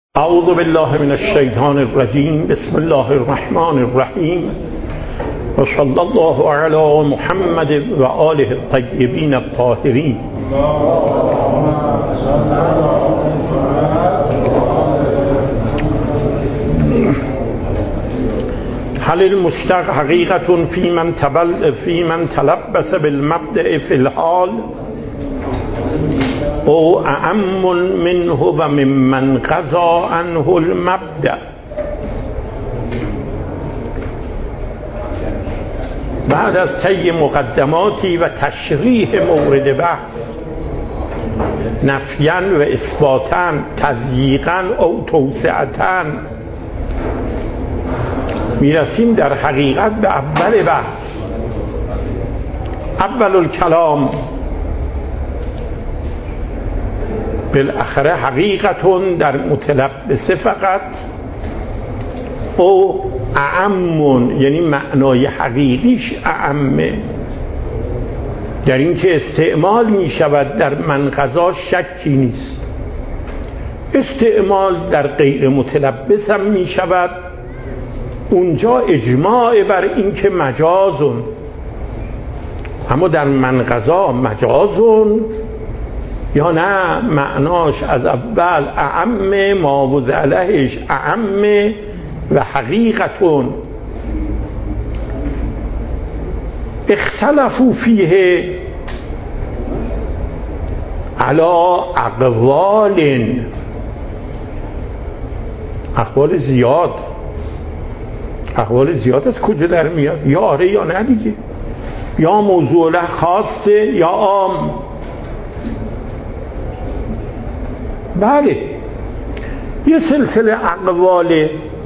اعوذ بالله من الشیطان الرجیم. بسم الله الرحمن الرحیم و صلی الله علی محمد و آله الطیبین الطاهرین. هل المشتق حقیقة فی من تلبس بالمبدأ فی الحال او اعم منه و ممن قضا عنه المبدأ. بعد از طی مقدماتی و تشریح مورد بحث نفیاً و اثباتاً، تضییقاً او توسعتاً، میرسیم در حقیقت به اول بحث. اول الکلام بالاخره حقیقتون در متلبسه فقط او اعمون، یعنی معنای حقیقیش اعمه، در این که استعمال می شود در منقضا شکی نیست. استعمال در غیر متلبس هم می شود، اونجا اجماع بر این که مجازون، اما در منقضا مجازون یا نه معناش از اول اعم، معوض علیهش اعم و حقیقتون. اختلفوا فیه علی اقوال زیاد. اقوال زیاد از کجا در میاد؟ یا آره یا نه دیگه، یا موضوع له خاصه یا عام. بله، یه سلسله اقوال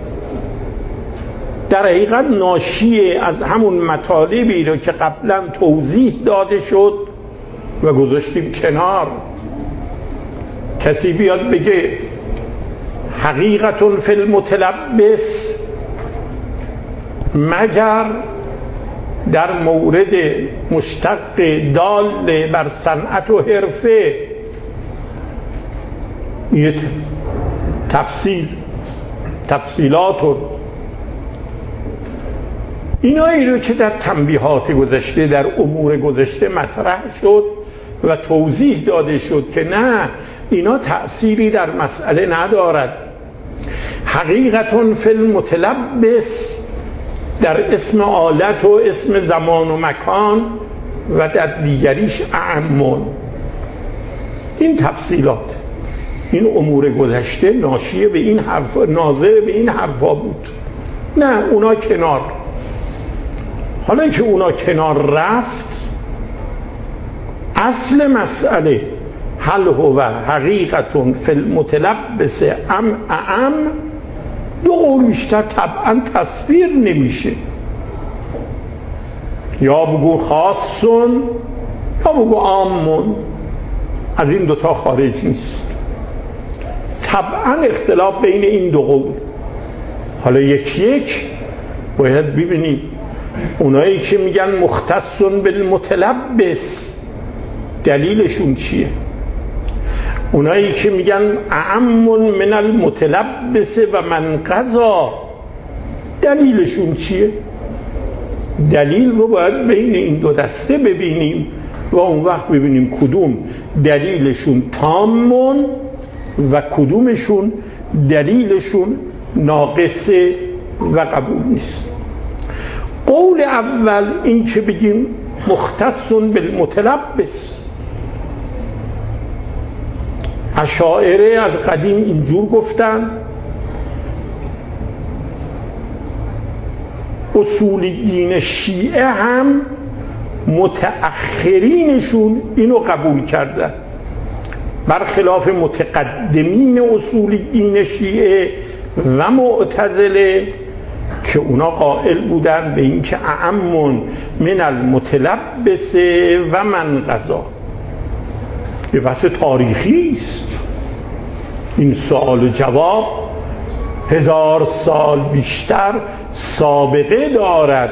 در حقیقت ناشی از همون مطالبی رو که قبلا توضیح داده شد و گذاشتیم کنار. کسی بیاد بگه حقیقتون فی المتلبس مگر در مورد مشتق دال بر صنعت و حرفه، یه تفصیلات اینایی رو که در تنبیهات گذشته، در امور گذشته مطرح شد و توضیح داده شد که نه، اینا تأثیری در مسئله ندارد. حقیقتون فی المتلبس در اسم آلت و اسم زمان و مکان و در دیگریش اعمون. این تفصیلات، این امور گذشته ناشیه به این حرف، ناظر به این حرفا بود. نه، اونا کنار. حالا که اونا کنار رفت، اصل مسئله هل هو حقیقتون فی المتلبس ام اعم، دو قول بیشتر طبعا تصویر نمیشه. یا بگو خاصون یا بگو عامون، از این دوتا خارج نیست. طبعا اختلاف بین این دو قول. حالا یک باید ببینیم اونایی که میگن مختصون بالمتلبس دلیلشون چیه، اونایی که میگن اعم من المتلبس و من قضا دلیلشون چیه. دلیل رو باید بین این دو دسته ببینیم و اون وقت ببینیم کدوم دلیلشون تامون و کدومشون دلیلشون ناقصه و قبول نیست. قول اول این که بگیم مختصون بالمتلبس، اشاعره از قدیم اینجور گفتن، اصولیین شیعه هم متأخرینشون اینو قبول کردن، برخلاف متقدمین اصولیین شیعه و معتزله که اونا قائل بودن به این که اعم من المتلبس و من قضا. یه بحث تاریخی است، این سوال و جواب 1000 سال بیشتر سابقه دارد.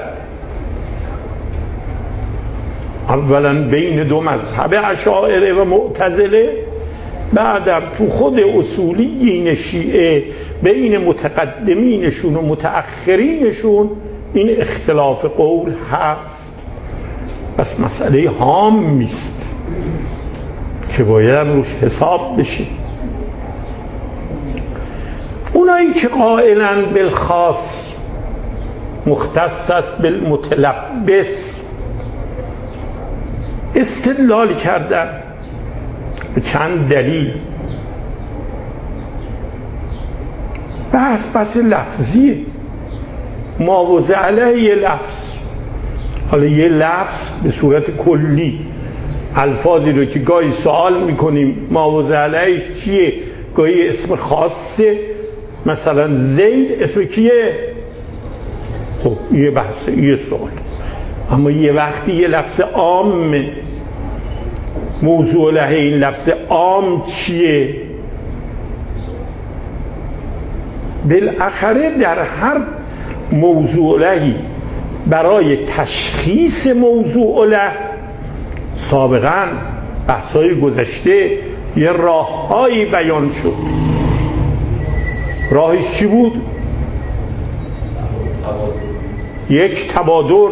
اولا بین دو مذهب اشاعره و معتزله بعدم تو خود اصولیین شیعه بین متقدمینشون و متأخرینشون این اختلاف قول هست. بس مسئله هام نیست که باید روش حساب بشه. اونایی که قائلن بالخاص مختص است بالمتلبس استدلال کردن به چند دلیل. بحث لفظیه، معاوضه علیه یه لفظ. حالا یه لفظ به صورت کلی الفاظی رو که گاهی سوال میکنیم معاوضه علیهش چیه، گاهی اسم خاصه، مثلا زید اسم کیه؟ خب یه بحثه، یه سوال. اما یه وقتی یه لفظ عامه، موضوع له این لفظ عام چیه؟ بالاخره در هر موضوع لهی برای تشخیص موضوع له سابقا بحث‌های گذشته یه راه‌هایی بیان شد. راهش چی بود؟ یک، تبادر.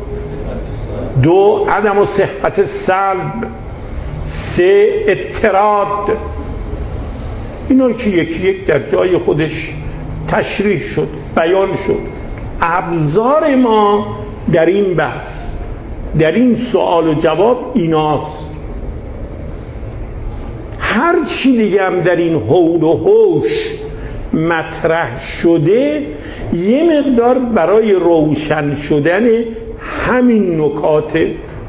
دو، عدم و صحت سلب. سه، اضطراد. اینا که یکی یک در جای خودش تشریح شد، بیان شد. ابزار ما در این بحث، در این سوال و جواب ایناست. هر چی دیگه هم در این حول و حوش مطرح شده یه مقدار برای روشن شدن همین نکات،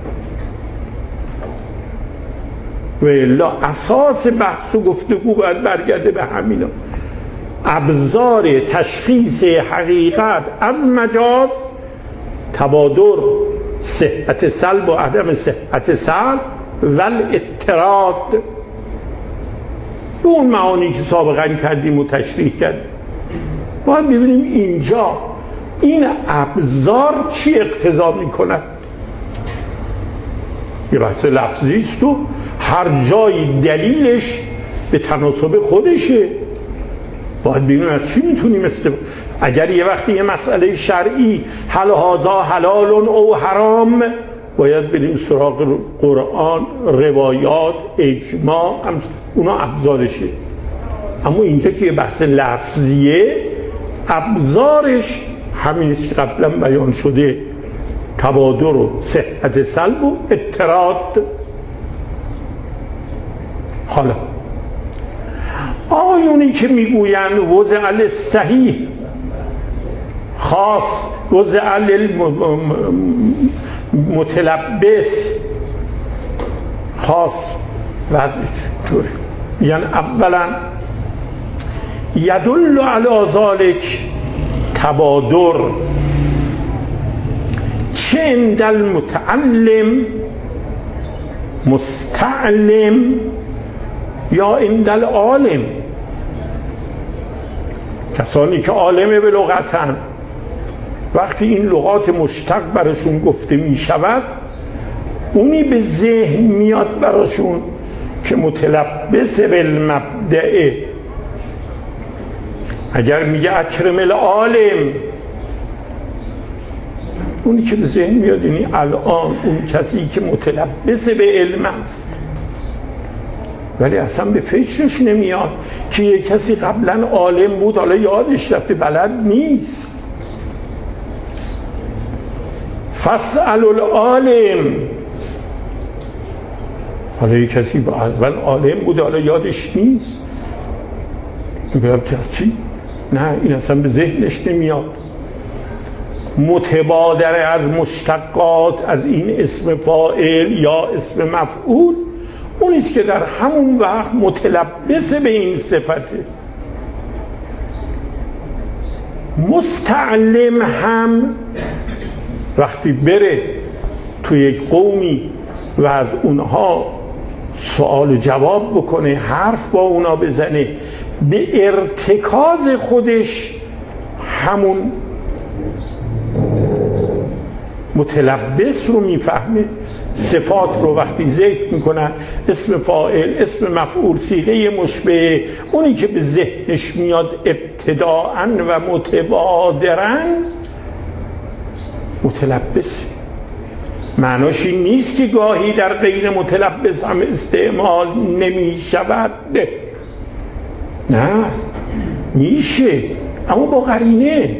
و الا اساس بحث و گفتگو باید برگرده به همینا. ابزار تشخیص حقیقت از مجاز، تبادر، صحت سلب و عدم صحت سلب و الاضطراد، به اون معانی که سابقا کردیم و تشریح کردیم. باید ببینیم اینجا این ابزار چی اقتضا میکنند. یه بحث لفظی است و هر جای دلیلش به تناسب خودشه. باید ببینیم از چی میتونیم استفاده. اگر یه وقتی یه مسئله شرعی هل هذا حلال او حرام، باید بریم سراغ قرآن، روایات، اجماع، اونا ابزارشه. اما اینجا که یه بحث لفظیه، ابزارش همینیست که قبلا بیان شده، تبادر و صحت سلب و اضطراد. حالا آقایونی که میگویند وضع الصحیح خاص، وضع المتلبس خاص، یعنی اولا یدل علی ذلک تبادر چه عند المتعلم مستعلم یا عند العالم. کسانی که عالم به لغتن، وقتی این لغات مشتق براشون گفته می شود، اونی به ذهن میاد براشون که متلبس بالمبدأ. اگر میگه اکرم العالم، اونی که به ذهن میاد یعنی الان اون کسی که متلبس به علم است، ولی اصلا به فکرش نمیاد که یه کسی قبلا عالم بود حالا یادش رفته، بلد نیست. فاسأل العالم، حالا یه کسی اول عالم بود حالا یادش نیست، میگم چی؟ نه، این اصلا به ذهنش نمیاد. متبادر از مشتقات از این اسم فاعل یا اسم مفعول، اونیست که در همون وقت متلبس به این صفته. مستعلم هم وقتی بره تو یک قومی و از اونها سوال و جواب بکنه، حرف با اونا بزنه، به ارتکاز خودش همون متلبس رو میفهمه. صفات رو وقتی ذکر میکنن، اسم فاعل، اسم مفعول، صیغه مشبه، اونی که به ذهنش میاد ابتداءً و متبادراً متلبسه. معناش این نیست که گاهی در غیر متلبس هم استعمال نمی شود، نه، میشه، اما با قرینه.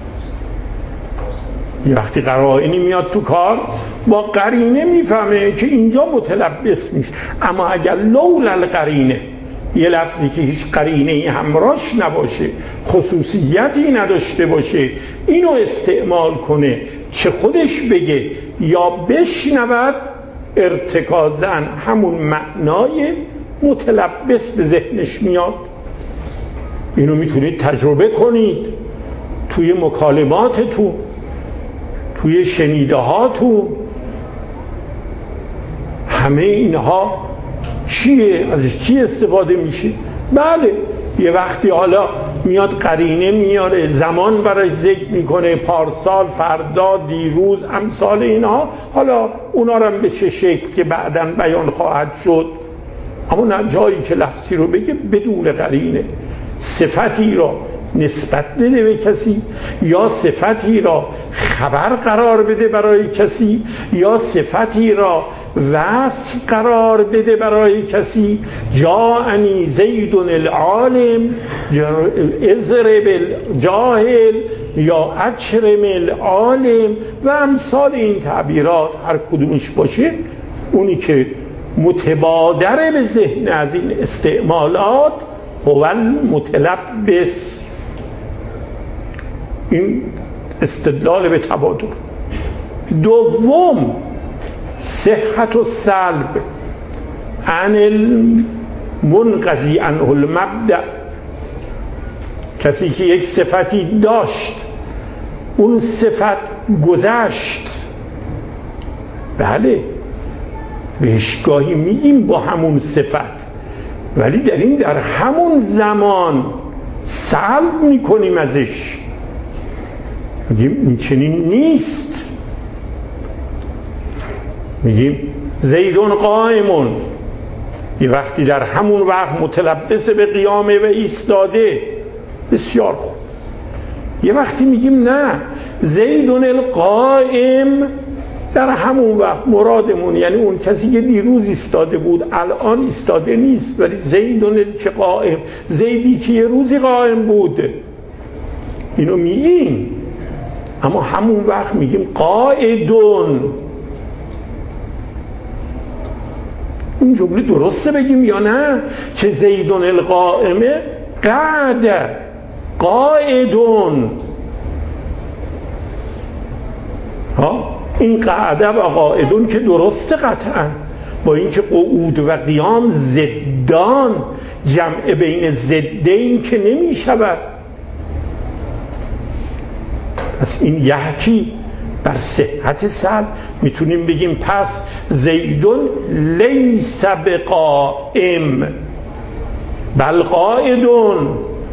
یه وقتی قرائنی میاد تو کار، با قرینه میفهمه که اینجا متلبس نیست. اما اگر لولا القرینه، یه لفظی که هیچ قرینه‌ای همراهش نباشه، خصوصیتی نداشته باشه، اینو استعمال کنه، چه خودش بگه یا بشنود، ارتکازاً همون معنای متلبس به ذهنش میاد. اینو میتونید تجربه کنید توی مکالماتتون، توی شنیده هاتون. همه اینها چیه؟ ازش چی استفاده میشه؟ بله، یه وقتی حالا میاد قرینه میاره، زمان برای ذکر میکنه، پارسال، فردا، دیروز، امثال اینها، حالا اونا رو هم به چه شکل که بعداً بیان خواهد شد. اما نه جایی که لفظی رو بگه بدون قرینه، صفتی را نسبت بده به کسی، یا صفتی را خبر قرار بده برای کسی، یا صفتی را وصف قرار بده برای کسی. جاءنی زید العالم اضرب الجاهل یا اکرم العالم و امثال این تعبیرات. هر کدومش باشه، اونی که متبادر به ذهن از این استعمالات هو المتلبس. این استدلال به تبادر. دوم، صحت و سلب عن المنقضی عنه المبدأ. کسی که یک صفتی داشت، اون صفت گذشت، بله بهش گاهی میگیم با همون صفت، ولی در همون زمان سلب میکنیم ازش، میگیم این چنین نیست. میگیم زیدون قائمون، یه وقتی در همون وقت متلبس به قیامه و ایستاده، بسیار خوب. یه وقتی میگیم نه، زیدون القائم، در همون وقت مرادمون یعنی اون کسی که دیروز ایستاده بود الان ایستاده نیست، ولی زیدون که قائم، زیدی که یه روزی قائم بود، اینو میگیم. اما همون وقت میگیم قائدون. این جمله درسته بگیم یا نه؟ که زیدون القائمه قعد قائدون. این قعده و قائدون که درسته قطعا، با اینکه قعود و قیام ضدان، جمع بین ضدین که نمی شود. پس این یحکی بر صحت سلب میتونیم بگیم پس زیدون لیس بقائم بل قائدون.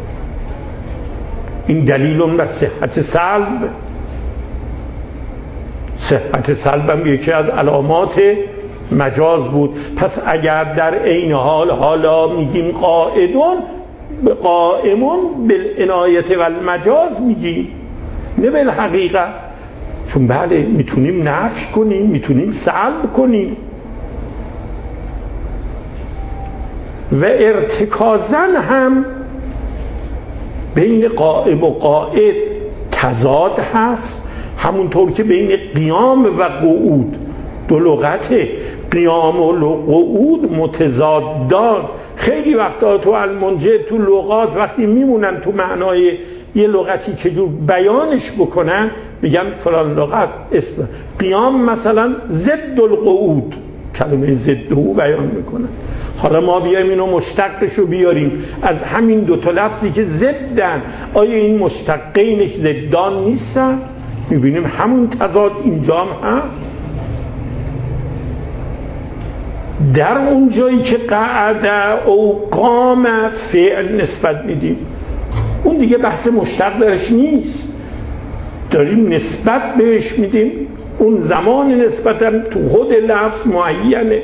این دلیلون بر صحت سلب. صحت سلب هم یکی از علامات مجاز بود. پس اگر در عین حال حالا میگیم قائدون، قائمون بالعنایت و المجاز میگیم، نه بالحقیقه. چون بله میتونیم نفی کنیم، میتونیم سلب کنیم. و ارتکازاً هم بین قائم و قائد تضاد هست، همونطور که بین قیام و قعود دو لغته، قیام و قعود متضادان. خیلی وقتا تو المنجد تو لغات وقتی میمونن تو معنای یه لغتی چجور بیانش بکنن، میگم فلان لغت اسم قیام مثلا ضد القعود، کلمه ضد او بیان میکنن. حالا ما بیایم اینو مشتقشو بیاریم از همین دو تا لفظی که ضدن، آیا این مشتقینش ضدان نیستن؟ میبینیم همون تضاد اینجا هم هست. در اون جایی که قعده او قام فعل نسبت میدیم، اون دیگه بحث مشتق درش نیست، داریم نسبت بهش میدیم اون زمان نسبتا تو خود لفظ معینه،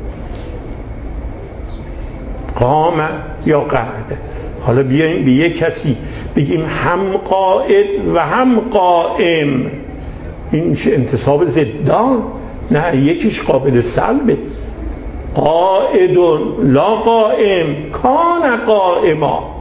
قام یا قعد. حالا بیایم به یک کسی بگیم هم قاعد و هم قائم، این میشه انتصاب ضدان؟ نه، یکیش قابل سلبه. قاعد لا قائم کان قائما.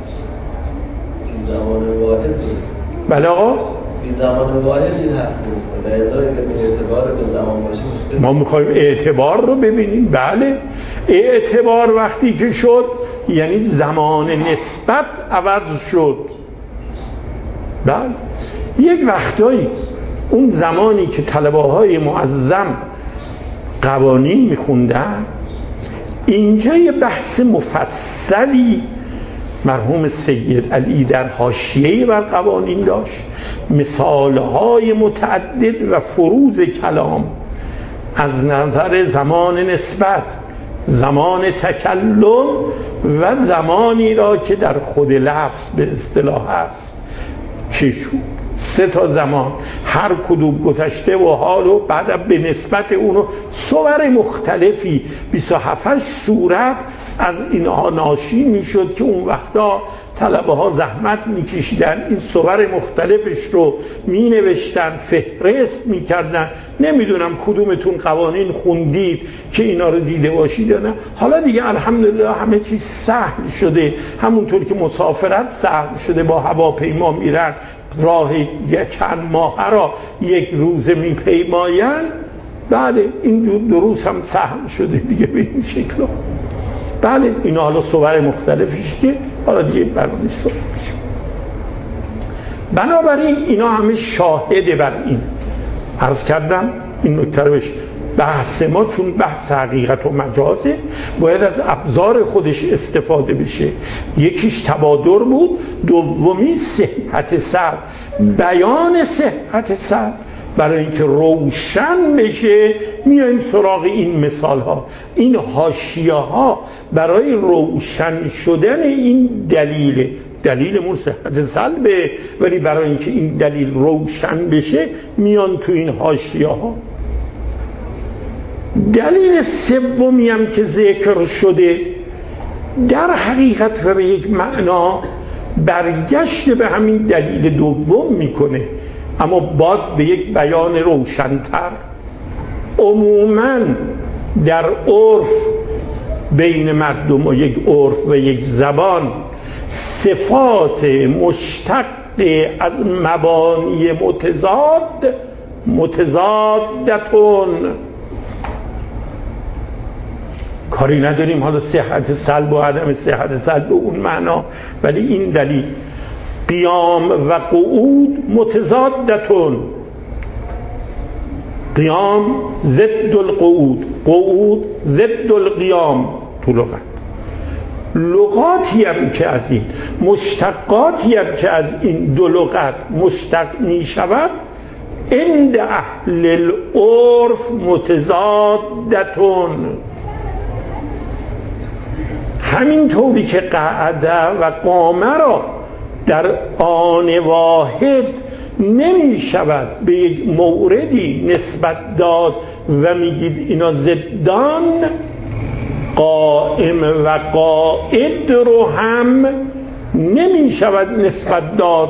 زمان واحد درست. بله آقا، بی زمان واحد این حرف درسته. در ادای اعتبار به زمان باشه مشکل. ما میخوایم اعتبار رو ببینیم. بله، اعتبار وقتی که شد یعنی زمان نسبت عوض شد. بله، یک وقتایی اون زمانی که طلبه های معظم قوانین میخوندن، اینجا یه بحث مفصلی مرحوم سید علی در حاشیه بر قوانین داشت، مثالهای متعدد و فروز کلام از نظر زمان نسبت، زمان تکلم و زمانی را که در خود لفظ به اصطلاح است که 3 زمان، هر کدوم گذشته و حال و بعد به نسبت اونو صور مختلفی 27 صورت از اینها ناشی میشد که اون وقتا طلبه ها زحمت میکشیدن این صور مختلفش رو مینوشتن، فهرست میکردن. نمیدونم کدومتون قوانین خوندید که اینا رو دیده باشید یا نه. حالا دیگه الحمدلله همه چیز سهل شده، همونطور که مسافرت سهل شده، با هواپیما میرن، راه چند ماه را 1 روز میپیماین. بله، اینجور دروس هم سهل شده دیگه به این شکل. بله، اینا حالا صور مختلفیش که حالا دیگه برنامه صور میشه. بنابراین اینا همه شاهده بر این. عرض کردم این نکته رو بحث ما چون بحث حقیقت و مجازه باید از ابزار خودش استفاده بشه. یکیش تبادر بود، دومی صحت سر، بیان صحت سر. برای اینکه روشن بشه میایم سراغ این مثال ها، این حاشیه ها برای روشن شدن این دلیل صحت سلبه، ولی برای اینکه این دلیل روشن بشه میان تو این حاشیه ها. دلیل سومی هم که ذکر شده در حقیقت و به یک معنا برگشت به همین دلیل دوم میکنه، اما باز به یک بیان روشن‌تر. عموماً در عرف بین مردم و یک عرف و یک زبان صفات مشتق از مبانی متضادتون. کاری نداریم حالا صحت سلب و عدم صحت سلب اون معنا، ولی این دلیل قیام و قعود متضادتون. قیام ضد القعود، قعود ضد القیام. تو لغاتی هم که از این، مشتقاتی هم که از این دو لغت مشتق می شود، عند اهل العرف متضادتون. همین طوری که قعده و قامه را در آن واحد نمی شود به یک موردی نسبت داد و میگید اینا ضدان، قائم و قائد رو هم نمی شود نسبت داد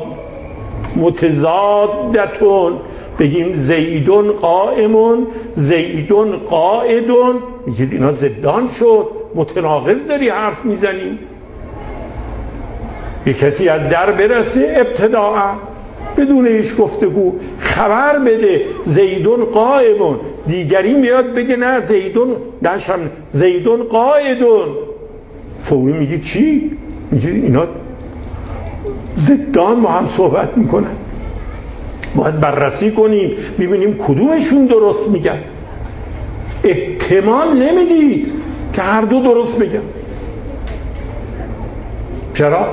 متضادتون. بگیم زیدون قائمون، زیدون قائدون، میگید اینا ضدان شد، متناقض داری حرف میزنی. یک کسی از در برسه ابتداعا بدون هیچ گفتگو خبر بده زیدون قائمون، دیگری میاد بگه نه زیدون قائدون، فوری میگی چی؟ میگی اینا ضدان با هم صحبت میکنن، باید بررسی کنیم ببینیم کدومشون درست میگن. احتمال نمیدید که هر دو درست بگن. چرا؟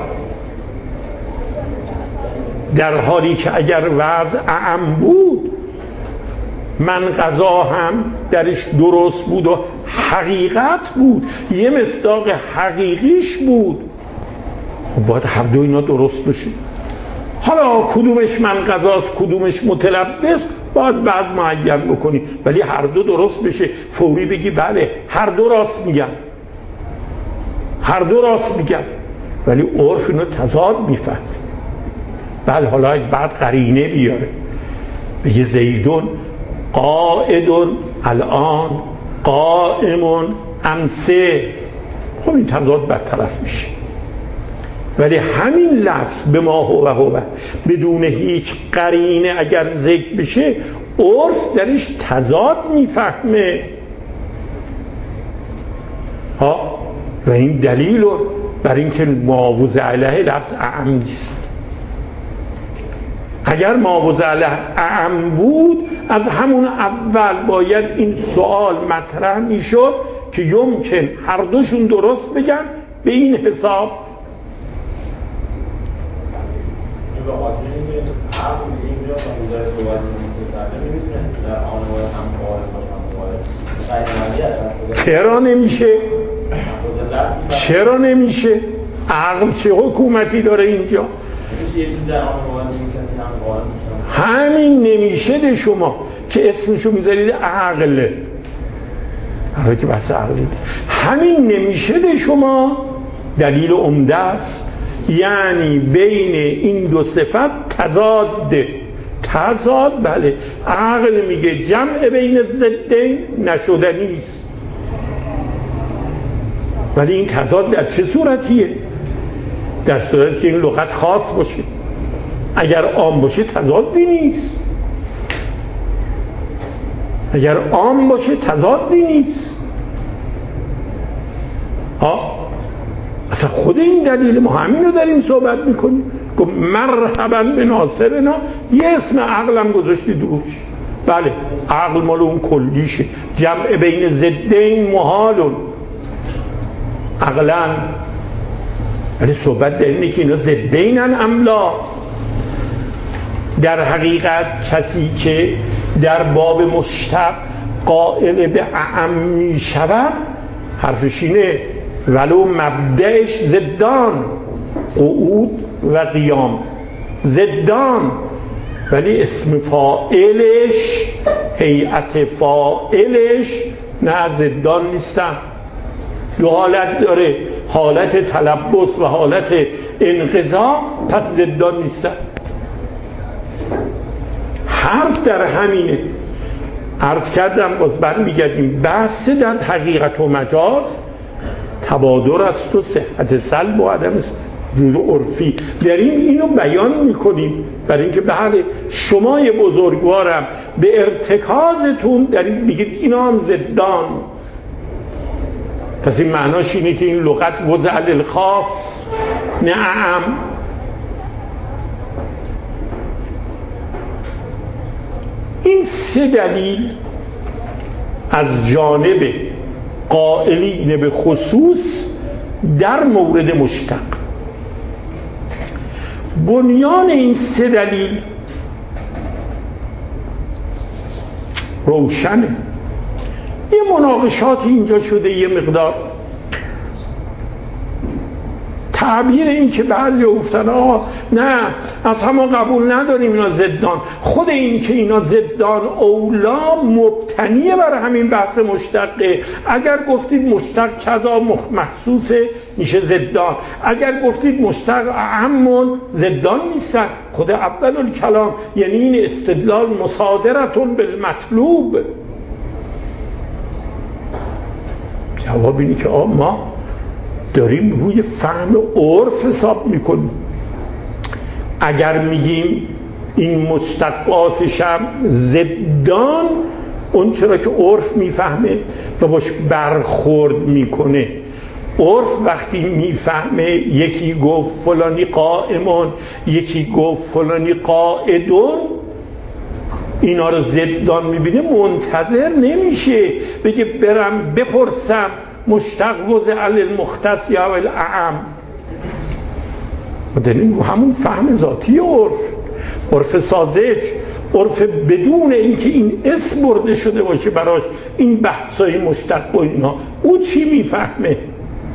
در حالی که اگر وضع اعم بود، من قضا هم درش درست بود و حقیقت بود، یه مصداق حقیقیش بود، خب باید هر دو اینا درست بشه. حالا کدومش من قضاست کدومش متلبس، باید بعد معین بکنی، ولی هر دو درست بشه فوری بگی بله هر دو راست میگن، هر دو راست میگن، ولی عرف اینو تضاد میفهمه. بله حالا بعد قرینه بیاره بگه زیدون قائدون الان قائمون امسه، خب این تضاد برطرف میشه. ولی همین لفظ به ما هو بدون هیچ قرینه اگر ذکر بشه عرف درش تضاد میفهمه ها. و این دلیل بر اینکه معوذ علیه لفظ اعم نیست. اگر معوذ علیه اعم بود از همون اول باید این سوال مطرح میشد که یمکن هر دوشون درست بگن به این حساب. چرا نمیشه؟ چرا نمیشه؟ عقل چه حکومتی داره اینجا؟ همین نمیشه ده شما که اسمشو میذارید عقل، حالا که بحث عقلی، همین نمیشه ده شما دلیل عمده است. یعنی بین این دو صفت تضاد، بله عقل میگه جمع بین ضدین نشدنی است، ولی این تضاد در چه صورتیه؟ در صورتی که این لغت خاص باشه. اگر عام باشه تضادی نیست، اگر عام باشه تضادی نیست ها. اصلا خود این دلیل ما همین رو داریم صحبت میکنیم. گفت مرحبا به ناصرنا، یه اسم عقلم گذاشتی دوش. بله عقل مال اون کلیشه، جمع بین ضدین محالون عقلا، ولی صحبت در اینه که اینا ضدینن املا. در حقیقت کسی که در باب مشتق قائل به اعم می شود حرفش اینه ولو مبدأش ضدان، قعود و قیام ضدان، ولی اسم فاعلش هیئت فاعلش نه ضدان نیستن. دو حالت داره، حالت تلبس و حالت انقضا، پس ضدان نیستن. حرف در همینه. عرض کردم باز برمیگردیم بحث در حقیقت و مجاز تبادر است و صحت سلب و عدم وجود عرفی. داریم اینو بیان میکنیم برای اینکه بله شما بزرگوارم به ارتکازتون دارید میگید اینا هم ضدان. پس این معناش اینه که این لغت وضع للخاص نه اعم. این سه دلیل از جانب قائلین به خصوص در مورد مشتق. بنیان این سه دلیل روشنه. یه مناقشات اینجا شده، یه مقدار تعبیر این که بعضی گفتن آقا نه از همه قبول نداریم اینا ضدان. خود این که اینا ضدان اولا مبتنیه بر همین بحث مشتقه. اگر گفتید مشتق کذا محسوسه میشه ضدان، اگر گفتید مشتق اعمون ضدان نیستن. خود اول الکلام یعنی این استدلال مصادرتون بالمطلوب. جواب اینه که ما داریم روی فهم عرف حساب میکنیم. اگر میگیم این مشتقاتش هم ضدان، اون چرا که عرف میفهمه و باش برخورد میکنه. عرف وقتی میفهمه یکی گفت فلانی قائمون، یکی گفت فلانی قائدون، اینا رو ضدان میبینه، منتظر نمیشه بگه برم بپرسم مشتق وضع للمختص یا الاعم. و دلیل همون فهم ذاتی عرف ساذج، عرف بدون اینکه این اسم برده شده باشه براش این بحثای مشتق و اینا، او چی میفهمه؟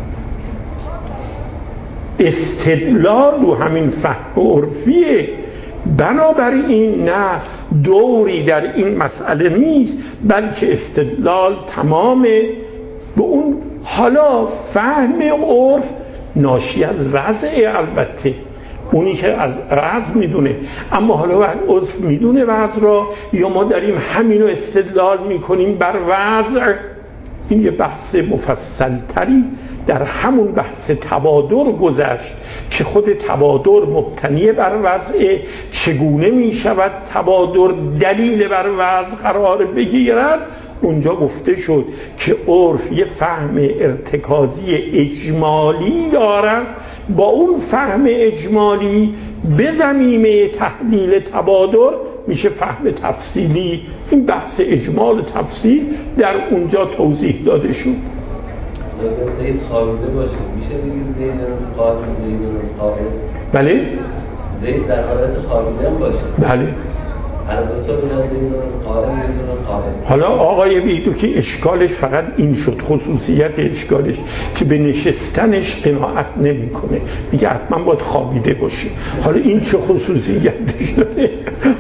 استدلال رو همین فهم عرفیه بنابراین نه دوری در این مسئله نیست، بلکه استدلال تمامه به اون. حالا فهم عرف ناشی از وضع، البته اونی که از وضع میدونه، اما حالا عرف میدونه وضع را یا ما داریم همینو استدلال میکنیم بر وضع. این یه بحث مفصل تری در همون بحث تبادر گذشت که خود تبادر مبتنی بر وضع، چگونه می شود تبادر دلیل بر وضع قرار بگیرد. اونجا گفته شد که عرف یه فهم ارتکازی اجمالی دارد، با اون فهم اجمالی به زمینه تحلیل تبادر میشه فهم تفصیلی. این بحث اجمال و تفصیل در اونجا توضیح داده شد. اگر زید خوابیده باشه میشه بگید زید قائم، زید قائم؟ بله. زید در حالت خوابیده هم باشه؟ بله. هر دو تا بودن زید قائم، زید قائم. حالا آقای بیدوکی اشکالش فقط این شد، خصوصیت اشکالش که به نشستنش قناعت نمیکنه، میگه حتما باید خوابیده باشه. حالا این چه خصوصیتش داره؟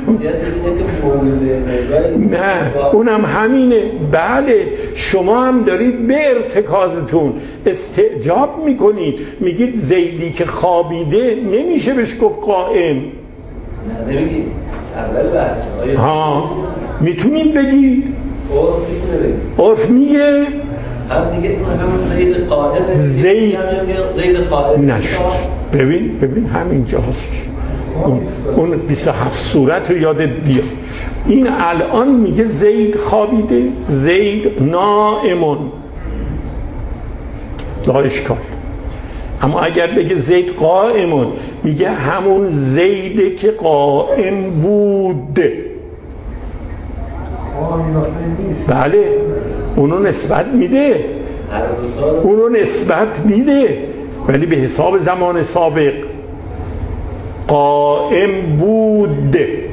نه اونم همینه. بله شما هم دارید به ارتکازتون استعجاب میکنید، میگید زیدی که خوابیده نمیشه بهش گفت قائم. نه نمیگید اول بحث ها میتونید بگید، عرف میگه هم دیگه همون زید قائم، زید قائم نشد. ببین همینجا هست اون 27 صورت رو یادت بیاد. این الان میگه زید خوابیده، زید نائمون، لا اشکال. اما اگر بگه زید قائمون، میگه همون زیده که قائم بود. بله اونو نسبت میده، ولی به حساب زمان سابق قائم بود.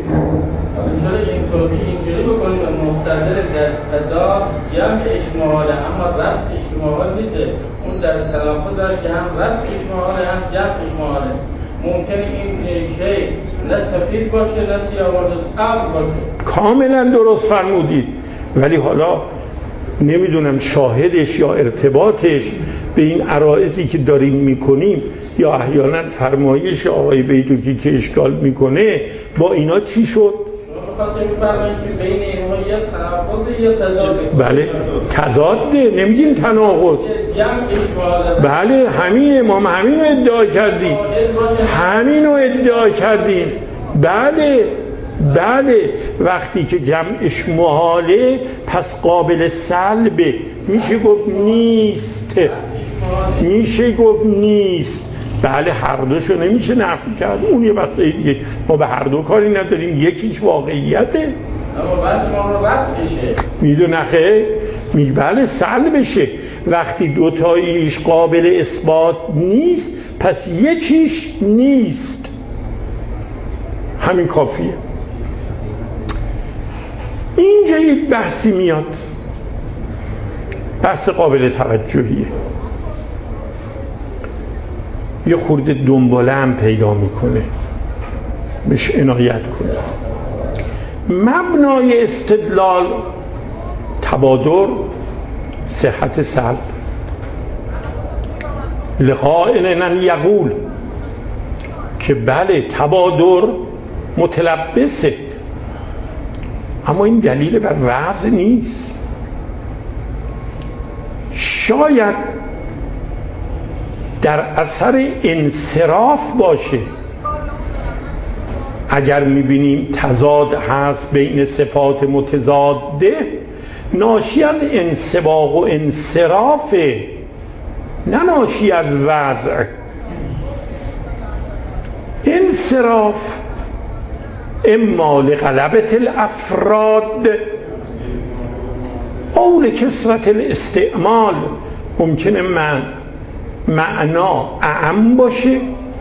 اینجوری بکنیم مستدل در قضا جمع اشمال، اما رفع اشمال نیست. اون در تلفظ است که هم رفع اشمال هم جمع اشمال. ممکنه این شیء نه سفید باشه نه سیاه باشه، سبز باشه. کاملا درست فرمودید، ولی حالا نمیدونم شاهدش یا ارتباطش به این عرائضی که داریم میکنیم یا احیانا فرمایش آقای بیدوکی که اشکال میکنه با اینا چی شد؟ بین اینها یه تناقض یا تضاد. بله تضاده، نمیگیم تناقض. بله همینه، ما همینو ادعا کردیم. بله وقتی که جمعش محاله پس قابل سلبه، میشه گفت نیست. بله هر دوشو نمیشه نفی کرد، اون یه مسئله دیگه. ما به هر دو کاری نداریم، یکیش واقعیته اما بس ما رو رد بشه. میدونه بله سلبشه. وقتی دوتاییش قابل اثبات نیست پس یکیش نیست، همین کافیه. اینجا یک بحثی میاد، بحث قابل توجهیه، یه خورده دنباله هم پیدا میکنه، بهش عنایت کنه. مبنای استدلال تبادر، صحت سلب. لقائل ان یقول که بله تبادر متلبسه، اما این دلیل بر وضع نیست. شاید در اثر انصراف باشه. اگر میبینیم تضاد هست بین صفات متضاده، ناشی از انسباق و انصرافه، نه ناشی از وضع. انصراف اما لغلبت الافراد او لکثرت الاستعمال. ممکنه معنا اعم باشه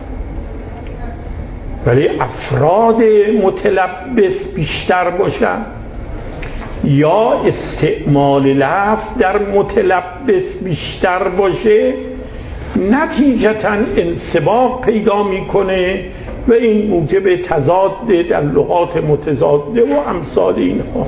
ولی افراد متلبس بیشتر باشن، یا استعمال لفظ در متلبس بیشتر باشه، نتیجتاً انسباق پیدا میکنه و این موجب تضاد در لغات متضاده و امثال اینها.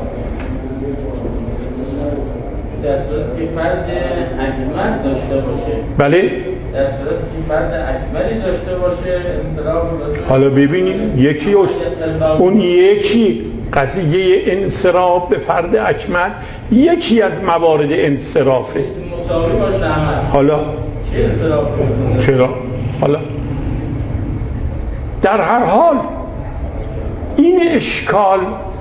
در صورت که فرد اکمل داشته باشه، بله در صورت که فرد اکملی داشته باشه انصراف. حالا ببینیم اون یکی قضیه انصراف به فرد اکمل یکی از موارد انصرافه. مساوی باشه عمل. حالا چه انصراف کنه؟ چرا؟ حالا در هر حال این اشکال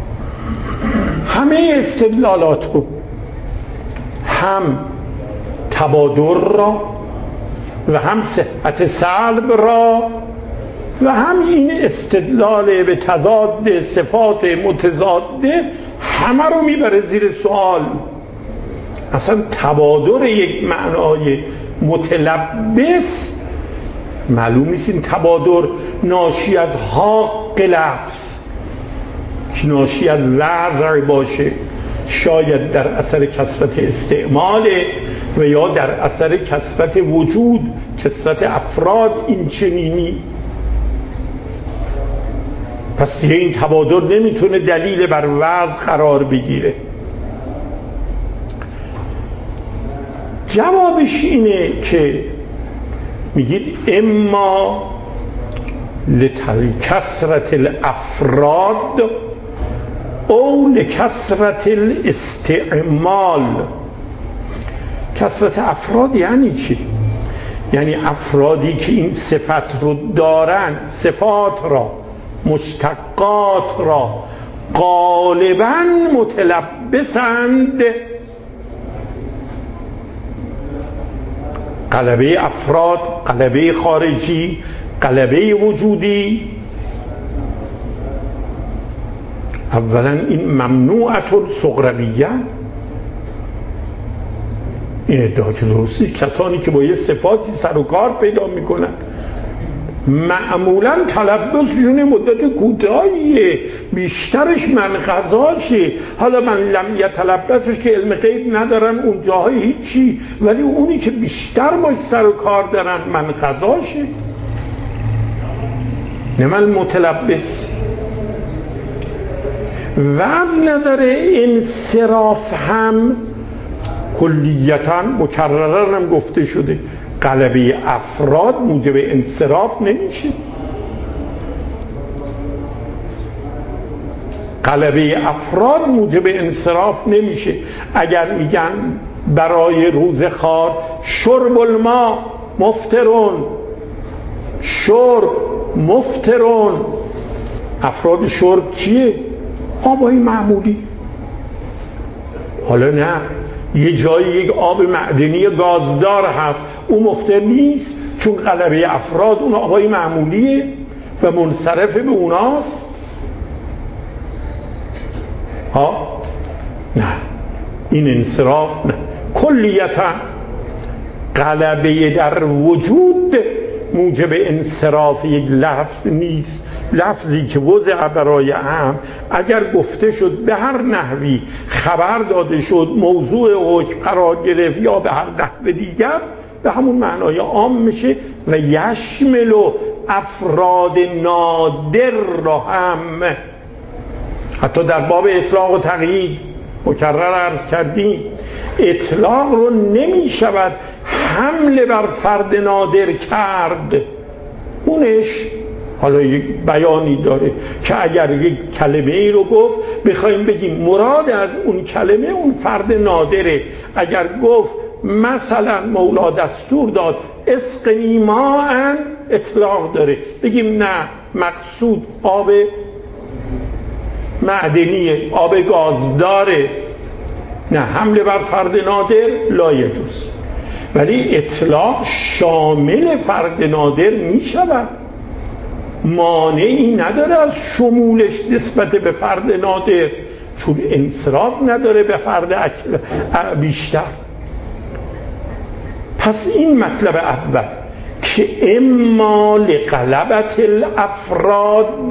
همه استدلالات رو، هم تبادر را و هم صحت سلب را و هم این استدلال به تضاد صفات متضاده، همه رو میبره زیر سوال. اصلا تبادر یک معنای متلبس معلوم نیست این تبادر ناشی از حق لفظ، ناشی از وضع باشه، شاید در اثر کثرت استعمال و یا در اثر کثرت وجود، کثرت افراد این چنینی. پس دیگه این تبادر نمیتونه دلیل بر وضع قرار بگیره. جوابش اینه که میگید اما لکثرت الافراد او لکثرت الاستعمال. کثرت افراد یعنی چی؟ یعنی افرادی که این صفت رو دارن، صفات را، مشتقات را غالباً متلبسند. غلبه افراد، غلبه خارجی، غلبه وجودی، اولا این ممنوعة صغرویه، این ادعا که درستی. کسانی که با یه صفاتی سر و کار پیدا میکنن معمولا تلبسشون مدت کوتاهیه، بیشترش منقضاشه. حالا من لم یتلبسش که علم غیب ندارن اون جاهای هیچی، ولی اونی که بیشتر باش سر و کار دارن منقضاشه، نه من متلبس. و از نظر انصراف هم کلیتاً مکررن هم گفته شده غلبه افراد موجب انصراف نمیشه. غلبه افراد موجب انصراف نمیشه. اگر میگن برای روزخوار شرب الماء مفطرون، شرب مفطرون، افراد شرب چیه؟ آبای معمولی. حالا نه، یه جایی یک آب معدنی گازدار هست اون مفطر نیست، چون غلبه افراد اون آبای معمولیه و منصرف به اوناست. ها نه، این انصراف نه. کلیتا غلبه در وجود موجب انصراف یک لفظ نیست. لفظی که وضع برای عام اگر گفته شد به هر نحوی خبر داده شد، موضوع حکم قرار گرفت یا به هر نحو دیگر، به همون معنای عام میشه و یشمل افراد نادر را هم. حتی در باب اطلاق و تقیید مکرر عرض کردیم، اطلاق رو نمیشود حمله بر فرد نادر کرد. اونش حالا یک بیانی داره که اگر یک کلمه ای رو گفت بخوایم بگیم مراد از اون کلمه اون فرد نادره. اگر گفت مثلا مولا دستور داد اسقنی ماء، اطلاق داره، بگیم نه مقصود آب معدنیه، آب گازداره، نه حمله بر فرد نادر لا یجوز. ولی اطلاق شامل فرد نادر می شود، مانعی نداره از شمولش نسبت به فرد نادر، چون انصراف نداره به فرد بیشتر. پس این مطلب اول که اما لغلبت الافراد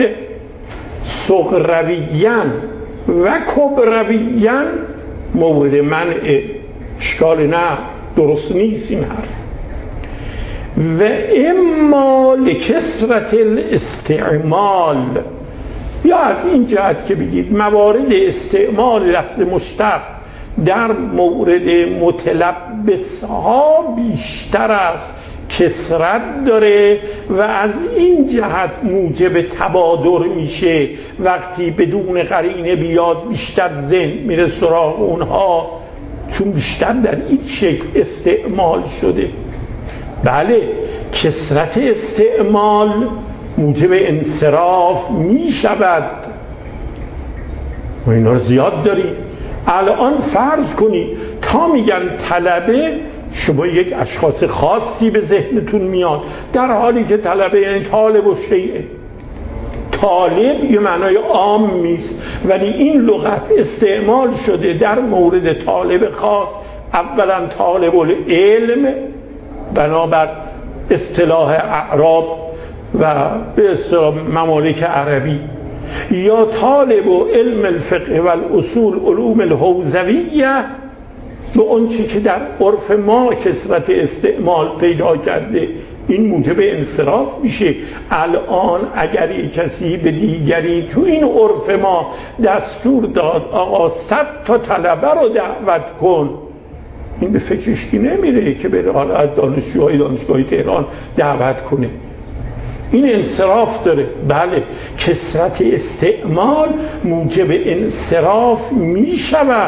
صغرویاً و کبرویاً مورد منع. اشکال نه، درست نیست این حرف. و اما لکثرت الاستعمال، یا از این جهت که بگید موارد استعمال لفظ مشتق در مورد متلبس ها بیشتر است، کثرت داره و از این جهت موجب تبادر میشه. وقتی بدون قرینه بیاد بیشتر ذهن میره سراغ اونها، چون بیشتر در این شکل استعمال شده. بله، کثرت استعمال موجب انصراف میشود. ما اینا رو زیاد داریم. الان فرض کنید تا میگن طلبه، شما یک اشخاص خاصی به ذهنتون میاد، در حالی که طلبه یعنی طالب و شیعه. طالب یه معنای عام نیست، ولی این لغت استعمال شده در مورد طالب خاص. اولا طالب العلم بنابر اصطلاح اعراب و به اصطلاح ممالک عربی، یا طالب علم الفقه و الاصول علوم الحوزویه به اون چی که در عرف ما کثرت استعمال پیدا کرده. این موجب انصراف میشه. الان اگر یک کسی به دیگری تو این عرف ما دستور داد آقا 100 تا طلبه رو دعوت کن، این به فکرش که نمیره که بره حالا دانشجوهای دانشگاه تهران دعوت کنه. این انصراف داره. بله، کثرت استعمال موجب انصراف میشود.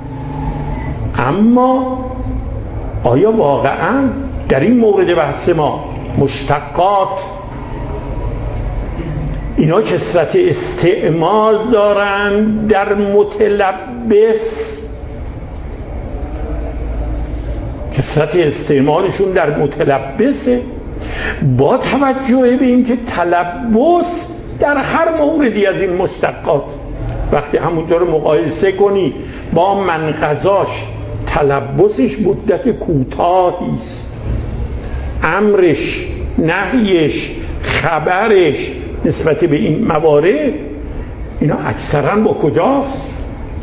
اما آیا واقعا در این مورد بحث ما مشتقات اینا کثرت استعمال دارن در متلبس؟ کثرت استعمالشون در متلبسه، با توجه به اینکه تلبس در هر موردی از این مشتقات وقتی همونجا رو مقایسه کنی با منقضاش، تلبسش مدت کوتاهی است. امرش، نهیش، خبرش نسبت به این موارد اینا اکثرا با کجاست؟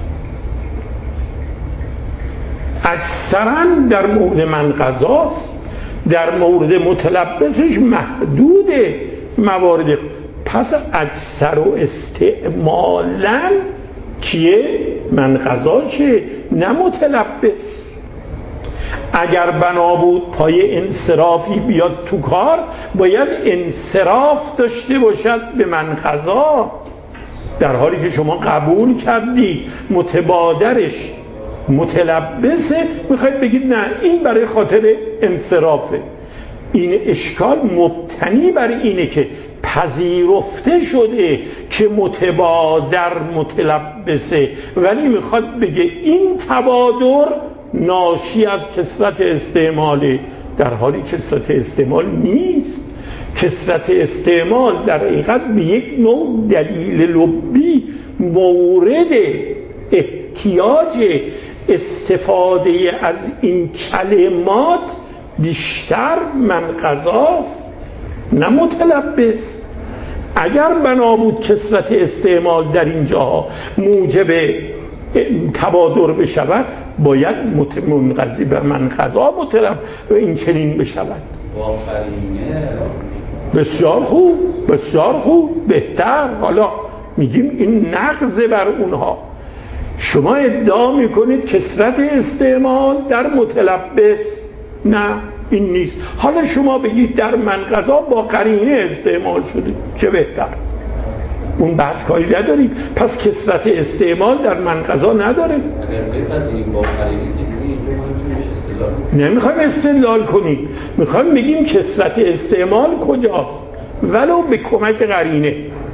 اکثرا در مورد منقضاست. در مورد متلبسش محدوده موارد. پس اکثر و استعمالا چیه؟ منقضاشه، نه متلبس. اگر بنا بود پای انصرافی بیاد تو کار، باید انصراف داشته باشد به منقضا، در حالی که شما قبول کردی متبادرش متلبسه، میخواید بگید نه این برای خاطر انصرافه. این اشکال مبتنی بر اینه که پذیرفته شده که متبادر متلبسه، ولی میخواد بگه این تبادر ناشی از کثرت استعماله، در حالی کثرت استعمال نیست. کثرت استعمال در حقیقت به یک نوع دلیل لبی مورد احتیاج استفاده از این کلمات بیشتر منقضاست، نه متلبس. اگر بنا بود کثرت استعمال در اینجا موجب تبادر بشود، باید منقضی به منقضا و این چنین بشود. بسیار خوب، بسیار خوب، بهتر. حالا میگیم این نقض بر اونها. شما ادعا میکنید کثرت استعمال در متلبس، نه این نیست. حالا شما بگید در منقضا با قرینه استعمال شده، چه بهتر. اون بحث کاری نداریم. پس کثرت استعمال در منقضا نداره. اگر بپذیریم با قرینه نمیخوایم استدلال کنیم، میخوایم بگیم کثرت استعمال کجاست ولو به کمک قرینه.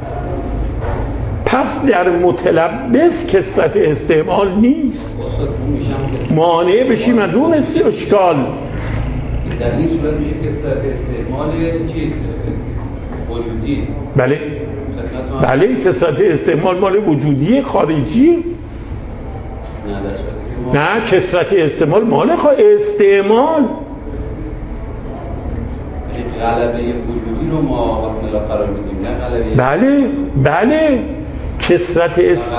پس در متلبس کثرت استعمال نیست. مانع بشیم از اون اشکال. در این صورت میشه کثرت استعمال چیز وجودی. بله بله، کثرت استعمال مال وجودی خارجی. نه، کثرت استعمال مال استعمال غلبه وجودی رو ما قرار میدیم، نه غلبه. بله بله، کثرت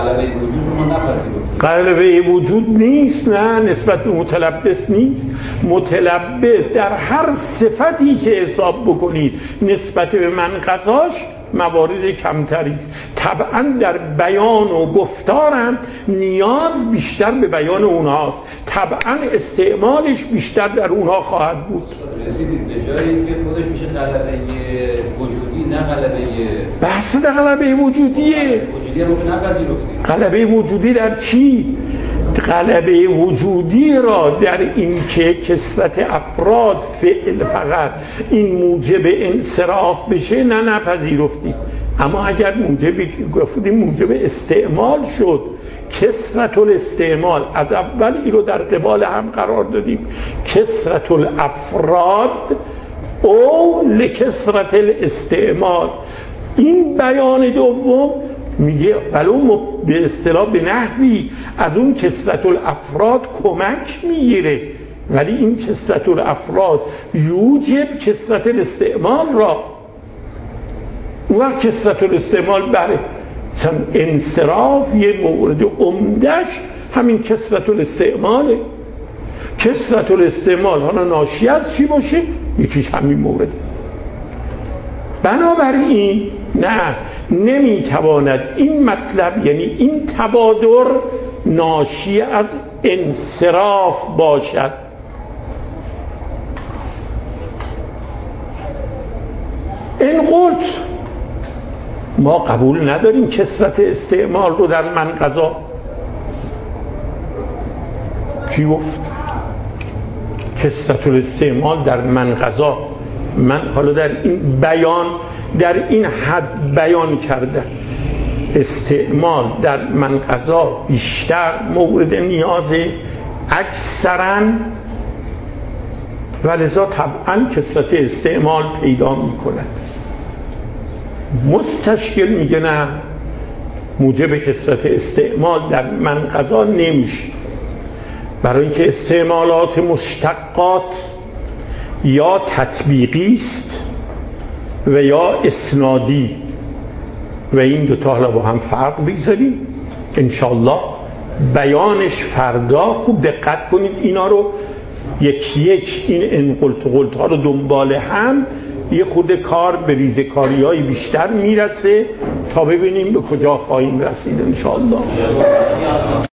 غلبه وجود نیست، نه نسبت به متلبس نیست. متلبس در هر صفتی که حساب بکنید نسبت به منقضاش موارد کمتری است. طبعا در بیان و گفتارم نیاز بیشتر به بیان اونهاست، طبعا استعمالش بیشتر در اونها خواهد بود. رسیدید به جایی که خودش میشه غلبه وجودی، نه غلبه بحث در غلبه وجودیه. وجودی هم نپذیرفتید. غلبه وجودی در چی؟ غلبه وجودی را در این که کثرت افراد فعل فقط این موجب انصراف بشه نه نپذیرفتیم. اما اگر موجب استعمال شد، کثرت الاستعمال، از اول این رو در قبال هم قرار دادیم، کثرت الافراد او لکثرت الاستعمال. این بیان دوم میگه ولو به اصطلاح به نحوی از اون کثرت الافراد کمک میگیره، ولی این کثرت الافراد یوجب کثرت الاستعمال را. اون وقت کثرت الاستعمال بره انصراف یه مورد عمدهش همین کثرت الاستعماله. کثرت الاستعمال حالا ناشی از چی باشه؟ یکیش همین مورده. بنابراین نه، نمیتواند این مطلب یعنی این تبادر ناشی از انصراف باشد. این قلت ما قبول نداریم کثرت استعمال رو در منقضا. کی گفت؟ کثرت الاستعمال در منقضا من حالا در این بیان در این حد بیان کرده، استعمال در منقضا بیشتر مورد نیازه اکثرا، ولذا طبعا کثرت استعمال پیدا میکنه. مستشکل میگه نه، موجب کثرت استعمال در منقضا نمیشه، برای اینکه استعمالات مشتقات یا تطبیقی است و یا اسنادی و این دوتا حالا با هم فرق بگذاریم انشالله بیانش فردا. خوب دقت کنید اینا رو یکی یک این انقلت ها رو دنبال هم یه خود کار به ریزکاری های بیشتر میرسه تا ببینیم به کجا خواهیم رسید انشالله.